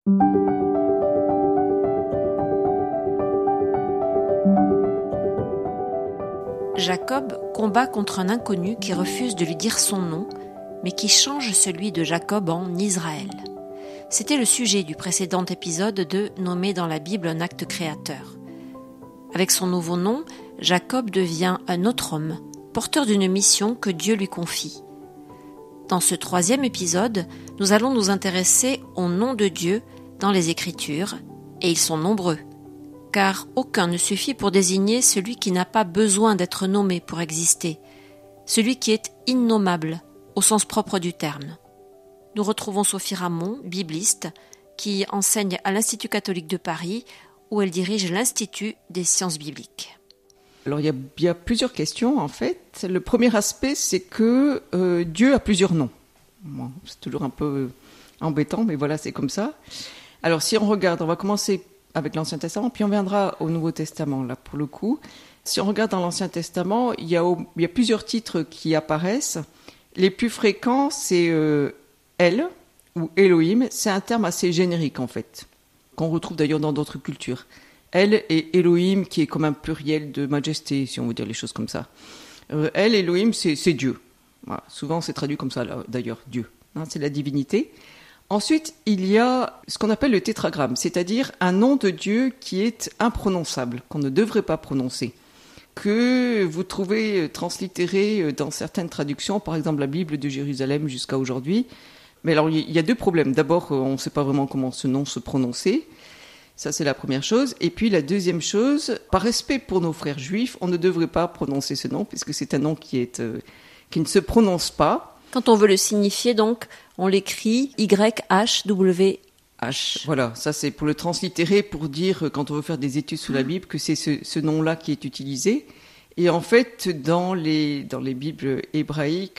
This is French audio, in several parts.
Jacob combat contre un inconnu qui refuse de lui dire son nom, mais qui change celui de Jacob en Israël. C'était le sujet du précédent épisode de Nommer dans la Bible un acte créateur. Avec son nouveau nom, Jacob devient un autre homme, porteur d'une mission que Dieu lui confie. Dans ce 3e épisode, nous allons nous intéresser au nom de Dieu dans les Écritures, et ils sont nombreux, car aucun ne suffit pour désigner celui qui n'a pas besoin d'être nommé pour exister, celui qui est innommable, au sens propre du terme. Nous retrouvons Sophie Ramon, bibliste, qui enseigne à l'Institut catholique de Paris, où elle dirige l'Institut des sciences bibliques. Alors il y a plusieurs questions en fait. Le premier aspect, c'est que Dieu a plusieurs noms. Bon, c'est toujours un peu embêtant, mais voilà, c'est comme ça. Alors si on regarde, on va commencer avec l'Ancien Testament, puis on viendra au Nouveau Testament, là pour le coup. Si on regarde dans l'Ancien Testament, il y a plusieurs titres qui apparaissent. Les plus fréquents, c'est El ou Elohim. C'est un terme assez générique en fait, qu'on retrouve d'ailleurs dans d'autres cultures. El et Elohim, qui est comme un pluriel de majesté, si on veut dire les choses comme ça. El, Elohim, c'est Dieu. Voilà. Souvent, c'est traduit comme ça, là, d'ailleurs, Dieu. Hein, c'est la divinité. Ensuite, il y a ce qu'on appelle le tétragramme, c'est-à-dire un nom de Dieu qui est imprononçable, qu'on ne devrait pas prononcer, que vous trouvez translittéré dans certaines traductions, par exemple la Bible de Jérusalem jusqu'à aujourd'hui. Mais alors, il y a deux problèmes. D'abord, on ne sait pas vraiment comment ce nom se prononcer. Ça, c'est la première chose. Et puis, la deuxième chose, par respect pour nos frères juifs, on ne devrait pas prononcer ce nom, puisque c'est un nom qui ne se prononce pas. Quand on veut le signifier, donc, on l'écrit YHWH. Voilà, ça c'est pour le translittérer, pour dire, quand on veut faire des études sous la Bible, que c'est ce nom-là qui est utilisé. Et en fait, dans les Bibles hébraïques,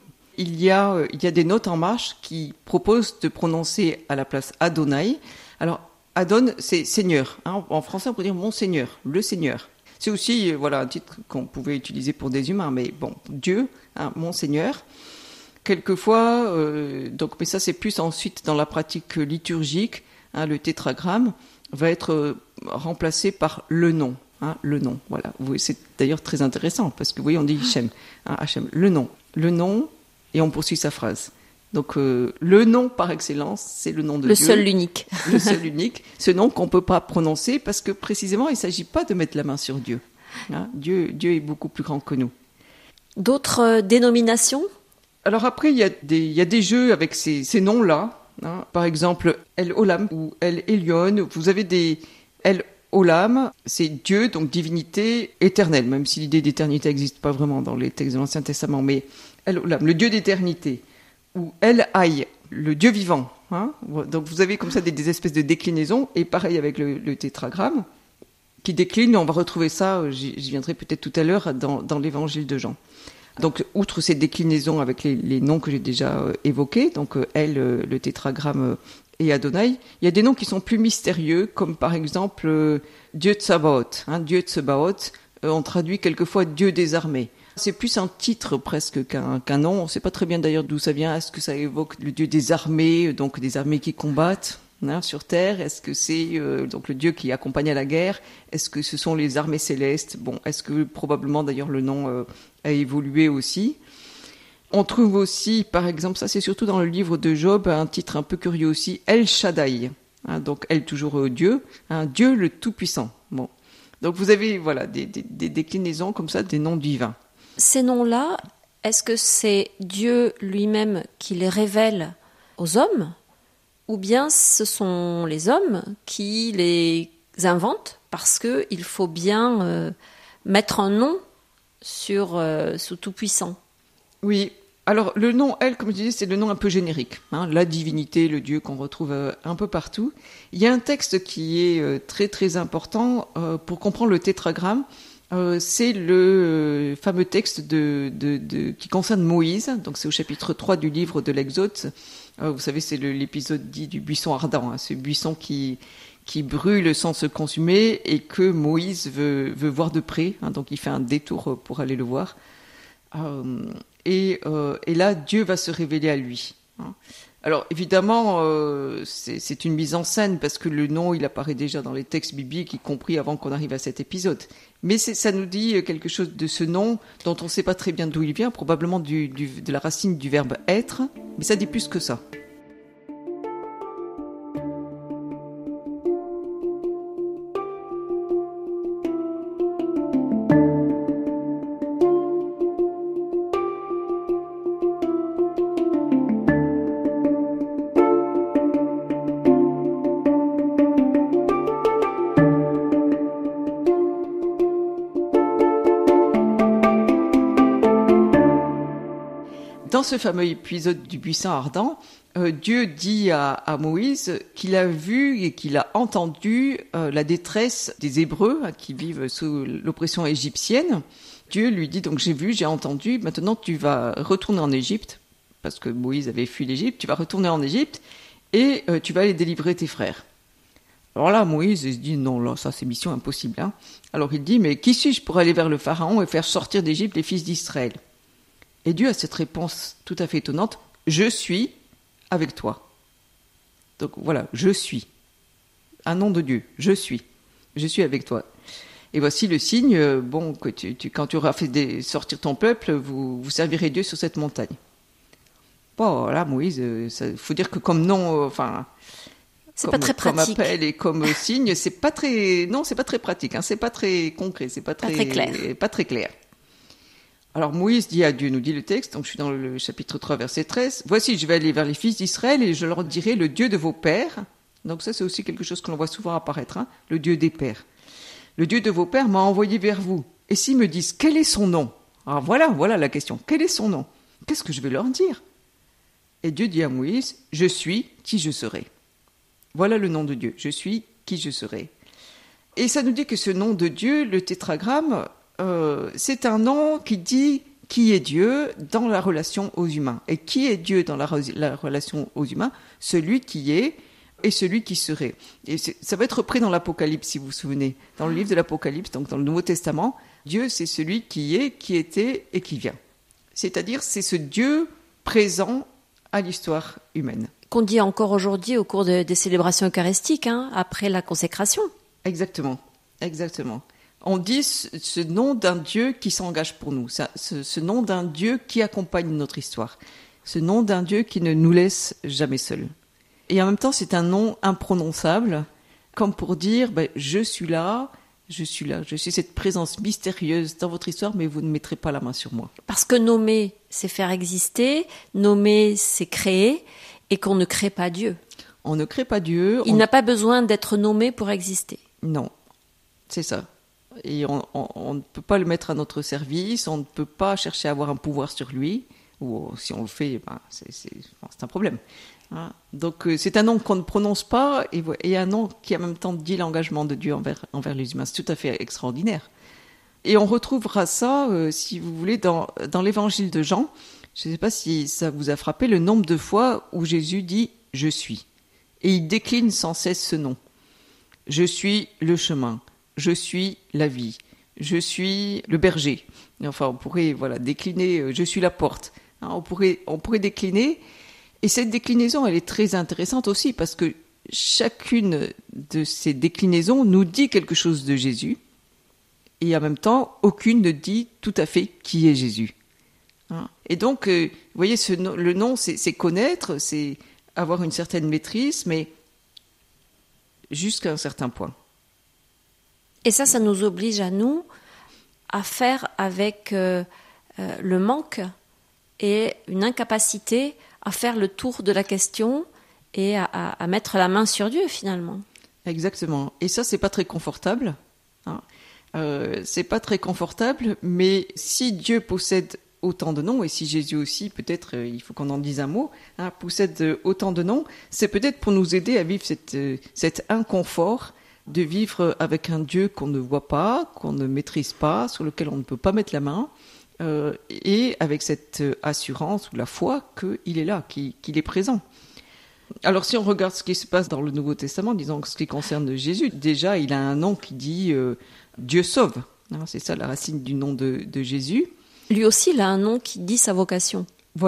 il y a des notes en marche qui proposent de prononcer à la place Adonai. Alors, Adon, c'est Seigneur. Hein. En français, on peut dire mon Seigneur, le Seigneur. C'est aussi un titre qu'on pouvait utiliser pour des humains, mais bon, Dieu, hein, mon Seigneur. Quelquefois, mais ça c'est plus ensuite dans la pratique liturgique, hein, le tétragramme va être remplacé par le nom. Hein, le nom, voilà. C'est d'ailleurs très intéressant, parce que vous voyez, on dit Hachem, hein, Hachem, le nom, et on poursuit sa phrase. Donc le nom par excellence, c'est le nom de Dieu. Le seul, l'unique. Le seul, l'unique. Ce nom qu'on ne peut pas prononcer parce que précisément, il ne s'agit pas de mettre la main sur Dieu. Hein, Dieu est beaucoup plus grand que nous. D'autres dénominations ? Alors après, il y a des jeux avec ces noms-là. Hein. Par exemple, El Olam ou El Elyon. Vous avez des El Olam, c'est Dieu, donc divinité éternelle, même si l'idée d'éternité n'existe pas vraiment dans les textes de l'Ancien Testament. Mais El Olam, le Dieu d'éternité. Ou El Hay, le Dieu vivant. Hein. Donc vous avez comme ça des espèces de déclinaisons, et pareil avec le tétragramme, qui décline, on va retrouver ça, j'y viendrai peut-être tout à l'heure, dans l'évangile de Jean. Donc outre ces déclinaisons avec les noms que j'ai déjà évoqués, donc El, le tétragramme et Adonai, il y a des noms qui sont plus mystérieux, comme par exemple Dieu Tsabaoth. Hein, Dieu Tsabaoth, on traduit quelquefois Dieu des armées. C'est plus un titre presque qu'un nom. On ne sait pas très bien d'ailleurs d'où ça vient. Est-ce que ça évoque le Dieu des armées, donc des armées qui combattent sur Terre ? Est-ce que c'est donc le Dieu qui accompagne à la guerre ? Est-ce que ce sont les armées célestes ? Bon, est-ce que probablement d'ailleurs le nom a évolué aussi ? On trouve aussi, par exemple, ça c'est surtout dans le livre de Job, un titre un peu curieux aussi, El Shaddai. Hein, donc El toujours Dieu, Dieu le Tout-Puissant. Bon, donc vous avez voilà des déclinaisons comme ça des noms divins. Ces noms-là, est-ce que c'est Dieu lui-même qui les révèle aux hommes, ou bien ce sont les hommes qui les inventent parce qu'il faut bien mettre un nom sur ce Tout-Puissant ? Oui, alors le nom El, comme je disais, c'est le nom un peu générique, hein, la divinité, le Dieu qu'on retrouve un peu partout. Il y a un texte qui est très très important pour comprendre le tétragramme. C'est le fameux texte qui concerne Moïse, donc c'est au chapitre 3 du livre de l'Exode. Vous savez, c'est l'épisode dit du buisson ardent, hein, ce buisson qui brûle sans se consumer et que Moïse veut voir de près, hein, donc il fait un détour pour aller le voir. Et là, Dieu va se révéler à lui. Hein. Alors évidemment, c'est une mise en scène parce que le nom, il apparaît déjà dans les textes bibliques, y compris avant qu'on arrive à cet épisode. Mais ça nous dit quelque chose de ce nom dont on ne sait pas très bien d'où il vient, probablement de la racine du verbe être, mais ça dit plus que ça. Dans ce fameux épisode du buisson ardent, Dieu dit à Moïse qu'il a vu et qu'il a entendu la détresse des Hébreux qui vivent sous l'oppression égyptienne. Dieu lui dit donc j'ai vu, j'ai entendu, maintenant tu vas retourner en Égypte, parce que Moïse avait fui l'Égypte, tu vas retourner en Égypte et tu vas aller délivrer tes frères. Alors là, Moïse il se dit non, là, ça c'est mission impossible. Hein. Alors il dit mais qui suis-je pour aller vers le Pharaon et faire sortir d'Égypte les fils d'Israël ? Et Dieu a cette réponse tout à fait étonnante, je suis avec toi. Donc voilà, je suis. Un nom de Dieu, je suis avec toi. Et voici le signe, que quand tu auras fait sortir ton peuple, vous servirez Dieu sur cette montagne. Bon, là, Moïse, il faut dire que comme nom, c'est pas très pratique. Comme appel et comme signe, c'est pas très pratique, hein, c'est pas très concret, c'est pas très clair. Alors Moïse dit à Dieu, nous dit le texte, donc je suis dans le chapitre 3, verset 13, « Voici, je vais aller vers les fils d'Israël et je leur dirai le Dieu de vos pères. » Donc ça, c'est aussi quelque chose que l'on voit souvent apparaître, hein, le Dieu des pères. « Le Dieu de vos pères m'a envoyé vers vous. Et s'ils me disent, quel est son nom ?» Alors voilà la question, quel est son nom ? Qu'est-ce que je vais leur dire ? Et Dieu dit à Moïse, « Je suis qui je serai. » Voilà le nom de Dieu, « Je suis qui je serai. » Et ça nous dit que ce nom de Dieu, le tétragramme, c'est un nom qui dit qui est Dieu dans la relation aux humains. Et qui est Dieu dans la relation aux humains ? Celui qui est et celui qui serait. Et ça va être repris dans l'Apocalypse, si vous vous souvenez. Dans le livre de l'Apocalypse, donc dans le Nouveau Testament, Dieu, c'est celui qui est, qui était et qui vient. C'est-à-dire, c'est ce Dieu présent à l'histoire humaine. Qu'on dit encore aujourd'hui au cours des célébrations eucharistiques, hein, après la consécration. Exactement. On dit ce nom d'un Dieu qui s'engage pour nous, ce nom d'un Dieu qui accompagne notre histoire, ce nom d'un Dieu qui ne nous laisse jamais seuls. Et en même temps, c'est un nom imprononçable, comme pour dire je suis là, je suis cette présence mystérieuse dans votre histoire, mais vous ne mettrez pas la main sur moi. Parce que nommer, c'est faire exister, nommer, c'est créer, et qu'on ne crée pas Dieu. On ne crée pas Dieu. Il n'a pas besoin d'être nommé pour exister. Non, c'est ça. Et on ne peut pas le mettre à notre service, on ne peut pas chercher à avoir un pouvoir sur lui, ou si on le fait, c'est un problème. Hein. Donc c'est un nom qu'on ne prononce pas, et un nom qui en même temps dit l'engagement de Dieu envers les humains. C'est tout à fait extraordinaire. Et on retrouvera ça, si vous voulez, dans l'évangile de Jean. Je ne sais pas si ça vous a frappé, le nombre de fois où Jésus dit « Je suis ». Et il décline sans cesse ce nom. « Je suis le chemin ». Je suis la vie, je suis le berger. Enfin, on pourrait décliner, je suis la porte. Hein, on pourrait décliner. Et cette déclinaison, elle est très intéressante aussi parce que chacune de ces déclinaisons nous dit quelque chose de Jésus. Et en même temps, aucune ne dit tout à fait qui est Jésus. Hein. Et donc, vous voyez, le nom, c'est connaître, c'est avoir une certaine maîtrise, mais jusqu'à un certain point. Et ça nous oblige à nous à faire avec le manque et une incapacité à faire le tour de la question et à mettre la main sur Dieu finalement. Exactement. Et ça, c'est pas très confortable. Hein. C'est pas très confortable, mais si Dieu possède autant de noms, et si Jésus aussi, peut-être, il faut qu'on en dise un mot, hein, possède autant de noms, c'est peut-être pour nous aider à vivre cet inconfort de vivre avec un Dieu qu'on ne voit pas, qu'on ne maîtrise pas, sur lequel on ne peut pas mettre la main, et avec cette assurance ou la foi qu'il est là, qu'il est présent. Alors si on regarde ce qui se passe dans le Nouveau Testament, disons ce qui concerne Jésus, déjà il a un nom qui dit Dieu sauve. Hein, c'est ça la racine du nom de Jésus. Lui aussi il a un nom qui dit sa vocation. Voilà.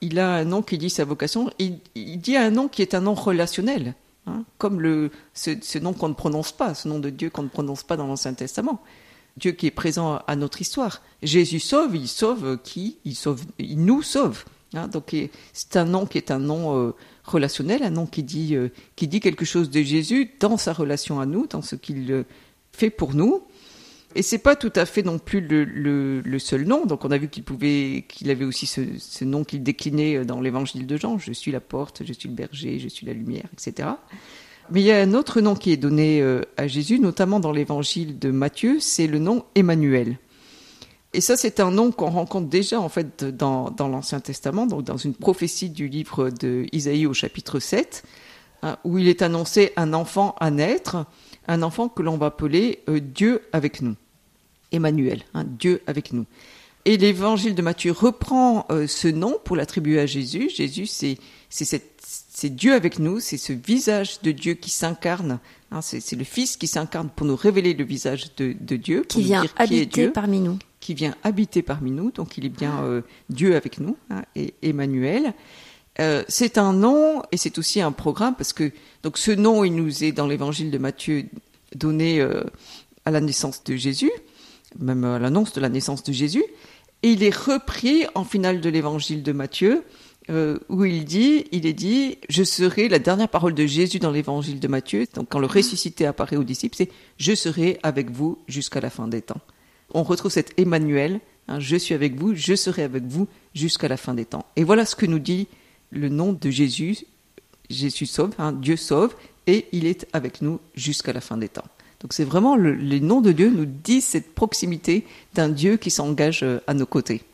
il a un nom qui dit sa vocation. Il dit un nom qui est un nom relationnel, comme ce nom qu'on ne prononce pas, ce nom de Dieu qu'on ne prononce pas dans l'Ancien Testament. Dieu qui est présent à notre histoire. Jésus sauve, il sauve qui ? Il nous sauve. Donc c'est un nom qui est un nom relationnel, un nom qui dit quelque chose de Jésus dans sa relation à nous, dans ce qu'il fait pour nous. Et c'est pas tout à fait non plus le seul nom. Donc on a vu qu'il avait aussi ce nom qu'il déclinait dans l'évangile de Jean. Je suis la porte, je suis le berger, je suis la lumière, etc. Mais il y a un autre nom qui est donné à Jésus, notamment dans l'évangile de Matthieu, c'est le nom Emmanuel. Et ça, c'est un nom qu'on rencontre déjà en fait dans l'Ancien Testament, donc dans une prophétie du livre d'Isaïe au chapitre 7, où il est annoncé un enfant à naître, un enfant que l'on va appeler Dieu avec nous. Emmanuel, Dieu avec nous. Et l'évangile de Matthieu reprend ce nom pour l'attribuer à Jésus. Jésus, c'est Dieu avec nous, c'est ce visage de Dieu qui s'incarne. C'est le Fils qui s'incarne pour nous révéler le visage de Dieu. Qui vient habiter parmi nous. Qui vient habiter parmi nous, donc il est bien Dieu avec nous, et Emmanuel. C'est un nom et c'est aussi un programme parce que donc ce nom, il nous est dans l'évangile de Matthieu donné à la naissance de Jésus, même à l'annonce de la naissance de Jésus, et il est repris en finale de l'évangile de Matthieu où il est dit, je serai, la dernière parole de Jésus dans l'évangile de Matthieu, donc quand le ressuscité apparaît aux disciples, c'est je serai avec vous jusqu'à la fin des temps. On retrouve cet Emmanuel, je suis avec vous, je serai avec vous jusqu'à la fin des temps. Et voilà ce que nous dit le nom de Jésus. Jésus sauve, Dieu sauve, et il est avec nous jusqu'à la fin des temps. Donc c'est vraiment les noms de Dieu nous disent cette proximité d'un Dieu qui s'engage à nos côtés.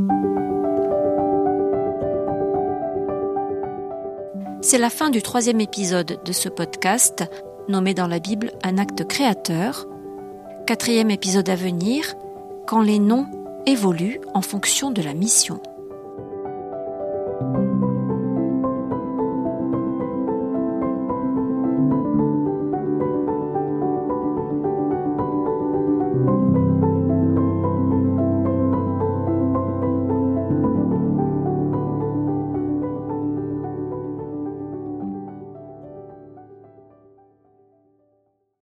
C'est la fin du 3e épisode de ce podcast, nommé dans la Bible un acte créateur. 4e épisode à venir, quand les noms évoluent en fonction de la mission.